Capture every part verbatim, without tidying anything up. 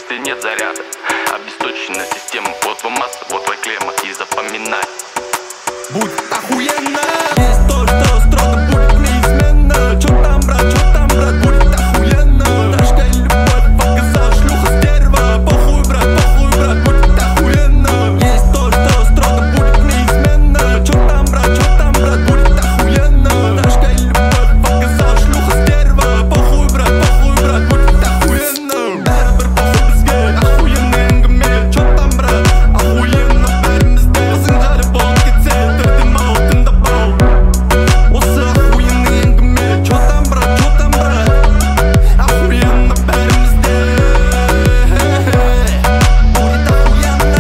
если нет заряда. Обесточенная система, вот вам масса, вот твоя клемма. И запоминай, будет охуенно. Есть то, что строго будет неизменно. Чё там, брат, чё там, брат, будет охуенно. Тяжкая любовь, показал шлюха стерва. Похуй, брат, похуй, брат, будет охуенно. Есть то, что строго будет неизменно. Чё там, брат, чё там, брат, будет охуенно. Тяжкая любовь, показал шлюха стерва. Похуй, брат, похуй, брат, будет охуенно. Бәрібір похуй бізге, охуенный әңгіме. Чё там, брат, охуенно бәрімізде. Басың жарып болып кетсе, түрдім ау, тыңдап ау. Осы охуенный әңгіме. Чё там, брат, чё там, брат, охуенно бәрімізде. Будет охуенно.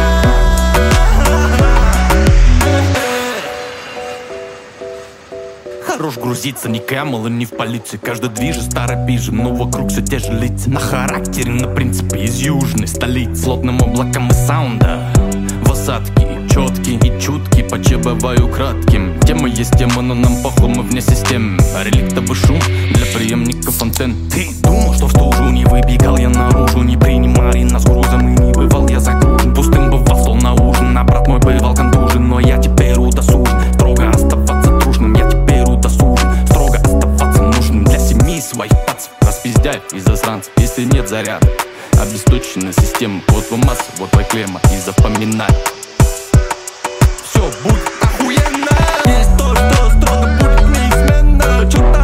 Хорош грузиться, не Кэмл и не в полиции. Каждый движет старой пижи, но вокруг все те же лица. На характере, на принципе из южной столицы. Плотным облаком и саунда в осадке. Четкий и чуткий, почти бываю кратким. Тема есть тема, но нам похуй, мы вне системы. Реликтовый шум для преемников антенн. Ты думал, что в стужу не выбегал я наружу? Не принимали нас грузом и не бывал я загружен. Пустым бывал стол на ужин, а брат мой бывал контужен. Но я теперь удосужен, строго оставаться дружным. Я теперь удосужен, строго оставаться нужным. Для семьи своих пацев распиздяй и засранцев, если нет заряда. Обесточенная система, вот вам масса, вот твоя клемма. И запоминай, все будет охуенно. Есть то, что строго будет неизменно. Чё